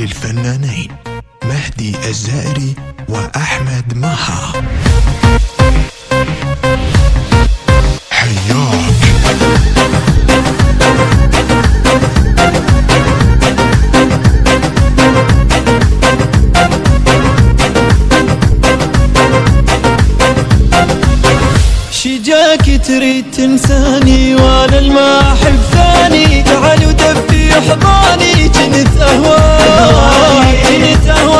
للفنانين مهدي الزائري وأحمد مها. حياك شجاك تريد تنساني وانا الما احب ثاني، تعال ودفي حضاني جنت اهواك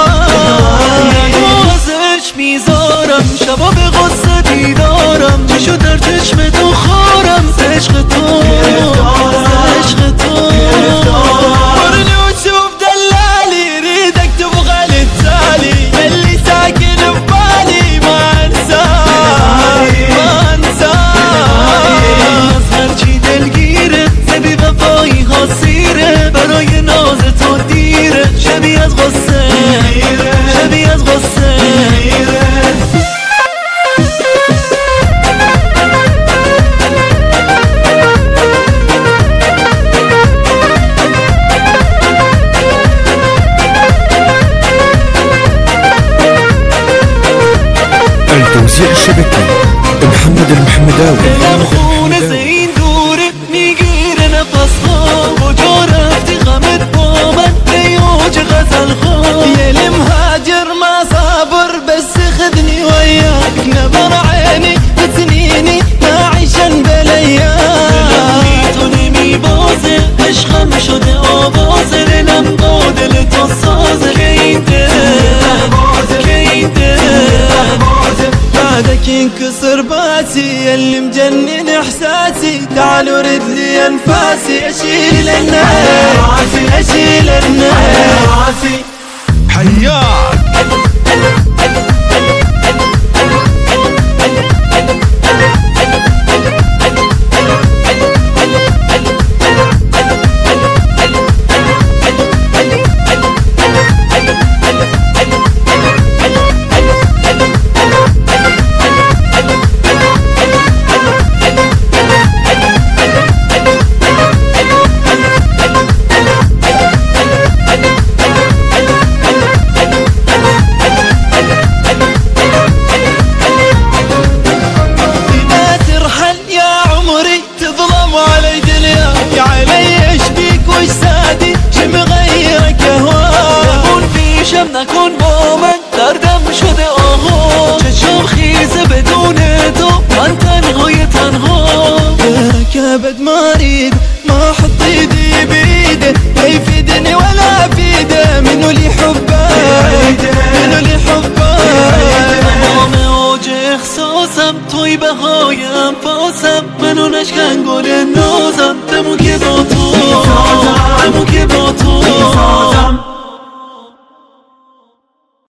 وغزش ميزارم شباب غصتي دارم شو درتش مدوخارم سيش غطور ورني وتشوف دلالي ريدك تبغى للتالي اللي ساكن ببالي ما انساه برای ناز تو دیره شبیه از غصه التوزيع الشبكي محمد المحمداوي. خونه زين دوره میگیره نفسها و جا رفتی غمت با من بیوج غزل خواه یه مهاجر ما صابر بس خدني وياك نظر عيني بسنيني نعيشن بالايام میتونی میبازه عشقم شده آوازه دلم با دل تو سازه که این بعدك ينكسر باسي اللي مجنن احساسي تعال ورد لي انفاسي اشيل النار حياك نکن با من دردم شده آها چشم خیزه بدون تو من تنها كبد مريض ما حط ايدي بيده لا يفيدني ولا افيده منو لي حبه تمام اوج احساسم توی بهای انفاسم منو نشکن گل نازم تمون که با تو